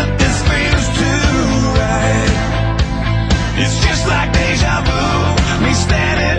but this feels too right. It's just like deja vu, me standing